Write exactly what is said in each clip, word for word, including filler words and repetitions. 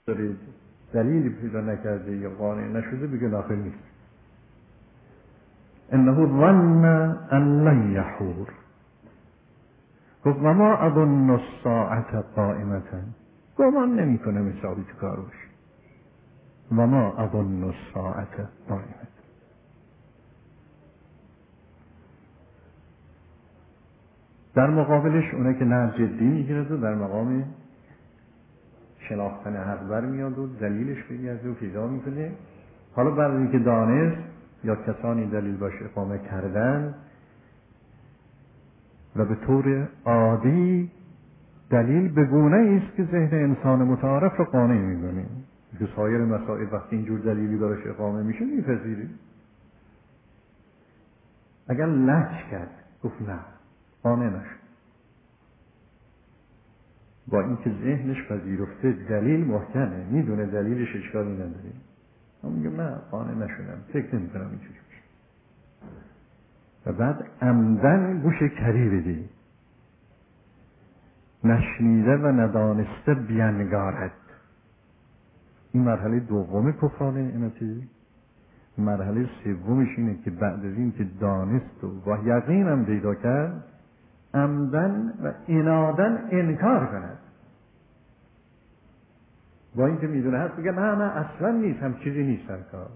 دارید دلیلی پیدا نکرده یا قانع نشده بگه داخل نیست. انه ظن ان لن یحور. گفت و ما اظن الساعة قائمة. گمان نمی کنم حسابی تو کار باشه. و ما اظن الساعة قائمة. در مقابلش اونه که نه جدی میگیرد و در مقام شناختن حق بر میاد و دلیلش بگرده و پیدا میکنه. حالا بعد از اینکه دانست یا کسانی دلیل باش اقامه کردن و به طور عادی دلیل به گونه ایست که ذهن انسان متعارف رو قانع میکنه که سایر مسائل وقتی اینجور دلیلی براش اقامه میشه میپذیری. اگر لج کرد گفت نه قانع نشد، با اینکه ذهنش پذیرفته دلیل محکمه، میدونه دلیلش اشکالی نداره، اما میگه نه قانع نشدم، فکر نمی کنم اینجوری بشه. و بعد عمدن گوش کری بدی، نشنیده و ندانسته بینگارد. این مرحله دوم کفران نعمتی. مرحله سومش اینه که بعد از این که دانست و با یقین هم پیدا کرد عمدن و عنادن انکار کند. با اینکه میدونه هست بگه نه نه اصلا نیست، هم چیزی نیست هم کار.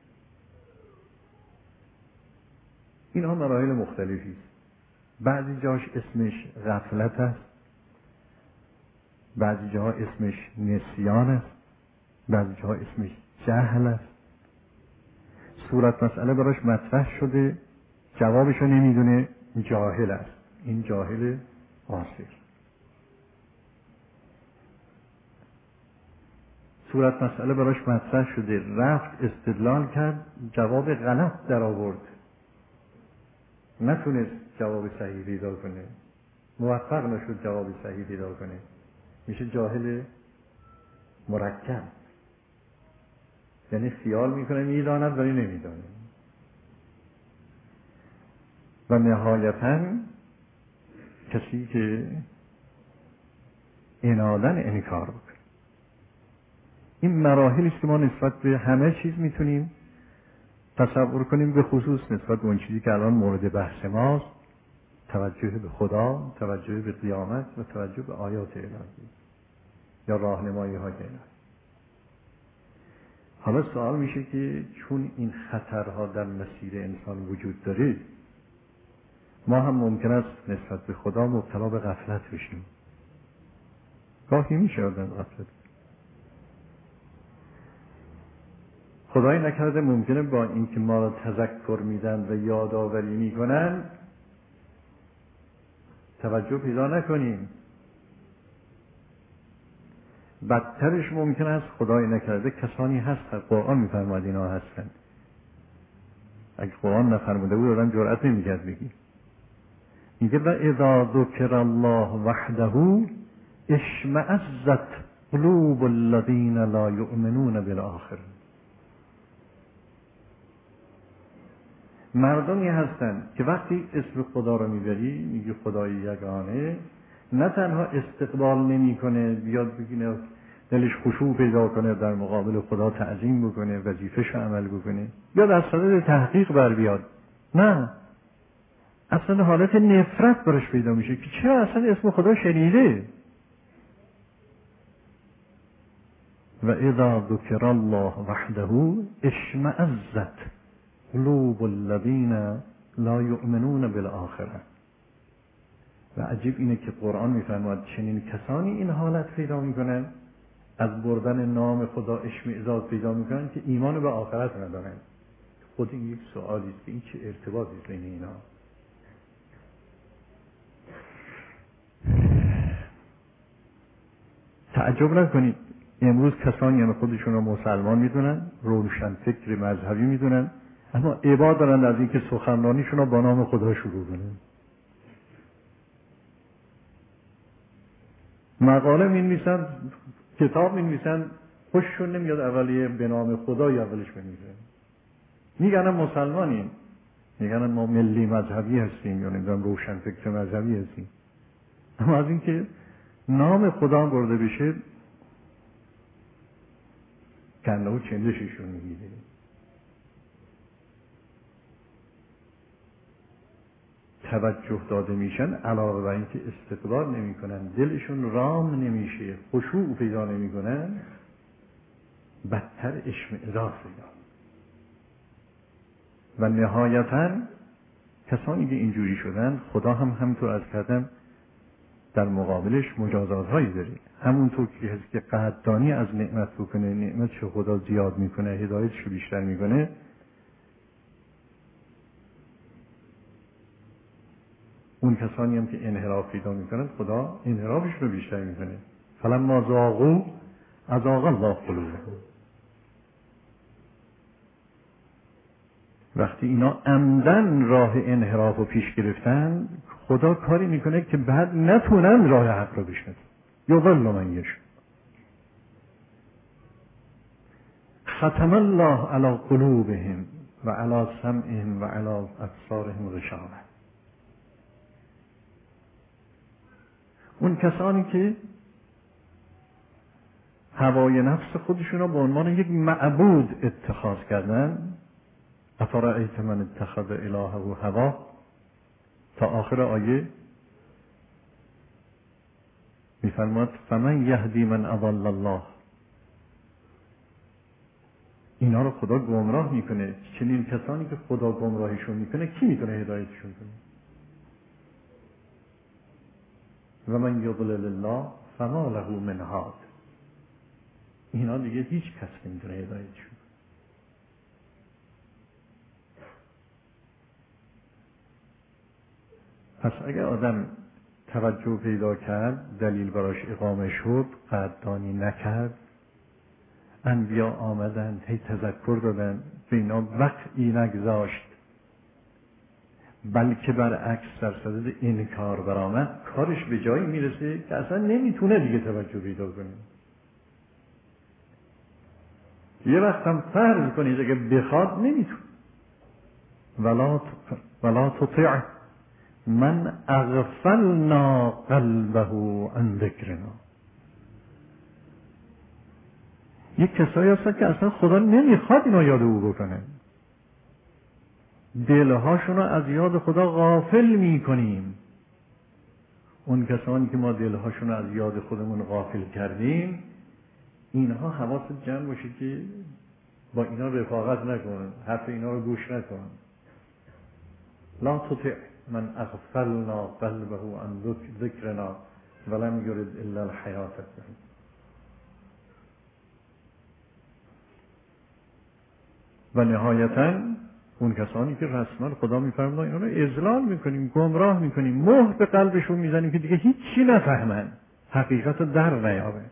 این ها مراحل مختلفی است. بعضی جاش اسمش غفلت است، بعضی جاها اسمش نسیان است، بعضی جاها اسمش جهل است. صورت مسئله براش مطرح شده، جوابشو نمیدونه، جاهل است. این جاهل قاصر. صورت مسئله براش مطرح شده، رفت استدلال کرد، جواب غلط در آورد، نتونست جواب صحیح پیدا کنه، موفق نشد جواب صحیح پیدا کنه، میشه جاهل مرکب. یعنی خیال میکنه میداند ولی نمیدانه. و نهایتاً کسی که عناداً انکار بکنه. این مراحلی است که ما نسبت به همه چیز میتونیم تصور کنیم، به خصوص نسبت به اون چیزی که الان مورد بحث ماست، توجه به خدا، توجه به قیامت و توجه به آیات الهی یا راهنمایی های الهی. حالا سوال میشه که چون این خطرها در مسیر انسان وجود داره، ما هم ممکن است نسبت به خدا مبتلا به غفلت بشیم. گاهی میشه آدم غفلت. خدای نکرده ممکنه با اینکه ما را تذکر میدن و یادآوری میکنن توجه پیدا نکنیم. بدترش ممکن است خدای نکرده کسانی هست، قرآن میفرماید اینا هستن. اگه قرآن نفرموده بود آدم جرأت نمیکرد بگی. میگه و اذا ذکر الله وحده اشمئزت قلوب الذین لا یؤمنون بالآخرة. مردمی هستن که وقتی اسم خدا رو میبری، میگی خدای یگانه، نه تنها استقبال نمی کنه، بیاد بگینه دلش خشوع پیدا کنه، در مقابل خدا تعظیم بکنه، وظیفه‌شو عمل بکنه، یا در صدد تحقیق بر بیاد، نه، اصلا حالت نفرت برش پیدا میشه که چرا اصلا اسم خدا شنیده. و اذا ذکر الله وحده اشمئزت قلوب الذین لا یؤمنون بالآخرة. و عجیب اینه که قرآن میفرماید چنین کسانی این حالت پیدا میکنن، از بردن نام خدا اشمئزاز پیدا میکنن که ایمان به آخرت ندارن. خود این یک سوالی است که این چه ارتباطی بین اینا. تعجب نکنید امروز کسانی یعنی خودشون رو مسلمان میدونن، روشن فکر مذهبی میدونن، اما ابا دارن از اینکه سخنرانیشون رو با نام خدا شروع کنن. مقاله می‌نویسن، کتاب می‌نویسن، خوششون نمیاد اولیه به نام خدا یا اولش بنویسن. میگن مسلمانیم، میگن ما ملی مذهبی هستیم یا نمیدونم روشن فکر مذهبی هستیم، اما از اینکه نام خدا برده بشه کنده و چندششون میگیره. توجه داده میشن، علاوه بر اینکه استقبال نمیکنن، دلشون رام نمیشه، خشوع پیدا نمیکنن، بدتر اشمئزاز پیدا. و نهایتاً کسانی که اینجوری شدن، خدا هم همونطور از کردم در مقابلش مجازات هایی داره. همونطور که کسی که قدردانی از نعمت بکنه، نعمتش خدا زیاد میکنه، هدایتش بیشتر میکنه، اون کسانی هم که انحراف پیدا میکنن، خدا انحرافش رو بیشتر میکنه. فلما ذاقوا اذاق الله قلوبهم. وقتی اینا عمدن راه انحراف رو پیش گرفتن، خدا کاری میکنه که بعد نتونن راه حق رو بشناسن. یضل من یشاء. ختم الله علی قلوبهم و علی سمعهم و علی ابصارهم غشاوة. اون کسانی که هوای نفس خودشون رو به عنوان یک معبود اتخاذ کردن، افرأیت من اتخذ الهه هواه، تا آخر آیه میفرماد فمن یهدی من اضل الله. اینا رو خدا گمراه میکنه. چنین کسانی که خدا گمراهیشون میکنه، کی میتونه هدایتشون کنه؟ و من یضلل الله فما له من هاد. اینا دیگه هیچ کس نمیتونه هدایتشون. پس اگر آدم توجه پیدا کرد، دلیل براش اقامه شد، قدردانی نکرد، انبیا آمدن هی تذکر دادن، به اینا وقعی نگذاشت، بلکه برعکس در صدد این کار برآمد، کارش به جایی میرسه که اصلا نمیتونه دیگه توجه پیدا کنه. یه وقت هم فرض کنید اگه بخواد نمیتونه. ولا ولا تطع من اغفلنا قلبه عن ذکرنا. یک کسایی هستن که اصلا خدا نمیخواد اینا یاد او بکنه. دلهاشون رو از یاد خدا غافل میکنیم. اون کسانی که ما دلهاشون رو از یاد خودمون غافل کردیم، اینها حواست جمع باشه که با اینا رفاقت نکن، حرف اینا رو گوش نکن. لا تطع من اغفلنا قلبه عن ذکرنا ولم یرد الا الحیات الدنیا. و نهایتاً اون کسانی که رسما خدا میفرماید اینا رو اذلال میکنیم، گمراه میکنیم، مهر به قلبشون میزنیم که دیگه هیچی نفهمن، حقیقت رو در نیابه.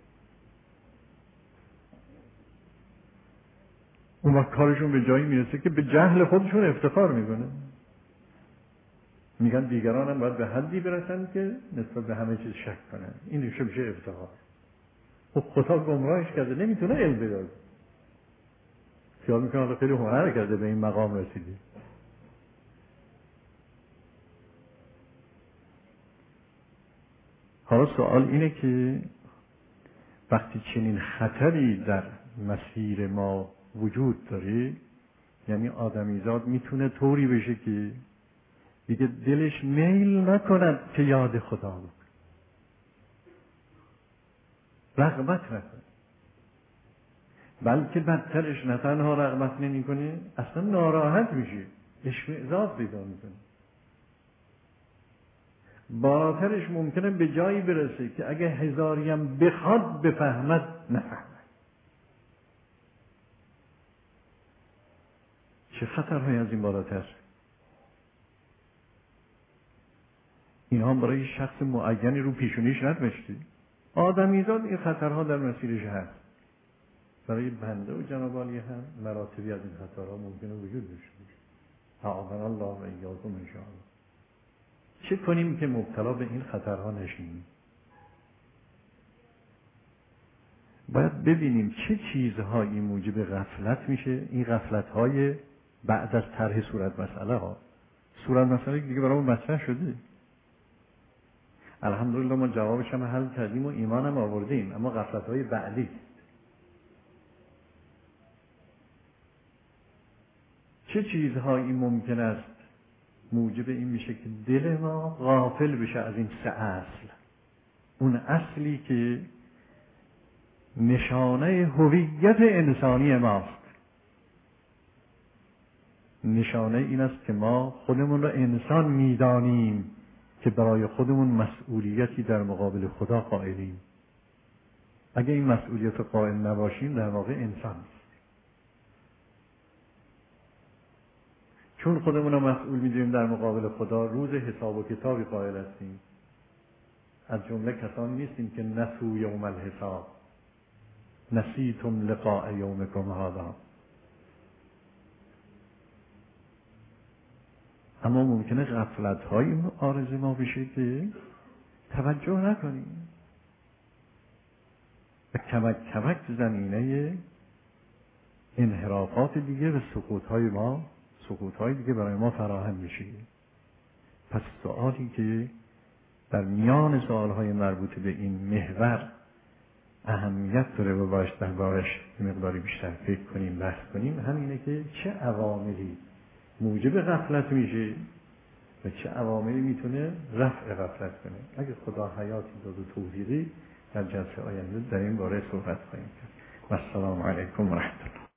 اون وقت کارشون به جایی میرسه که به جهل خودشون افتخار میکنه. میگن دیگران هم باید به حدی برسن که نسبت به همه چیز شک کنن. این میشه میشه افتخار. خب خدا گمراهش کرده، نمیتونه علم پیدا کنه. خیال میکنه حالا خیلی هنر کرده به این مقام رسیدی. حالا سوال اینه که وقتی چنین خطری در مسیر ما وجود داره، یعنی آدمیزاد میتونه طوری بشه که دیگه دلش میل نکند که یاد خدا بکنه، رغبت نکنه، بلکه بدترش نه تنها رغبت نمی کنه، اصلا ناراحت میشه، اشمئزاز پیدا میکنه. بالاترش ممکنه به جایی برسه که اگه هزاریم بخواد بفهمد نفهمد. چه خطرهایی از این بالاتر؟ این هم برای شخص معینی رو پیشونیش نتمشتی. آدمیزاد این خطرها در مسیرش هست. برای بنده و جناب عالی هم مراتبی از این خطرها ممکنه وجود داشته باشه. اعاذنا الله و ایاکم ان شاء الله. چه کنیم که مبتلا به این خطرها نشیم؟ باید ببینیم چه چیزهایی موجب غفلت میشه. این غفلت‌های بعد از طرح صورت مسئله ها. صورت مسئله دیگه برامون مطرح شده. الحمدلله ما جوابش هم حل کردیم و ایمان هم آوردیم، اما غفلت‌های بعدی چه چیزهایی ممکن است موجب این میشه که دل ما غافل بشه از این سه اصل؟ اون اصلی که نشانه هویت انسانی ماست. نشانه این است که ما خودمون را انسان میدانیم که برای خودمون مسئولیتی در مقابل خدا قائلیم. اگه این مسئولیت قائل نباشیم در واقع انسان نیست. چون خودمون را مسئول میدونیم در مقابل خدا، روز حساب و کتابی قائل هستیم. از جمله کسانی نیستیم که نسوا یوم الحساب، نسیتم لقاء یومکم هذا. اما ممکنه غفلت های عارض ما بشه که توجه نکنیم و کمک کمک زمینه انحرافات دیگه و سقوط های ما سقوط های دیگه برای ما فراهم میشه. پس سوالی که در میان سوالهای مربوط به این محور اهمیت داره و باش در بارش مقداری بیشتر فکر کنیم، بحث کنیم، همینه که چه عواملی موجب غفلت میشه و چه عواملی میتونه رفع غفلت کنه. اگه خدا حیاتی داد و توفیقی در جلسه آینده در این باره صحبت خواهیم کرد. و السلام علیکم و رحمت الله.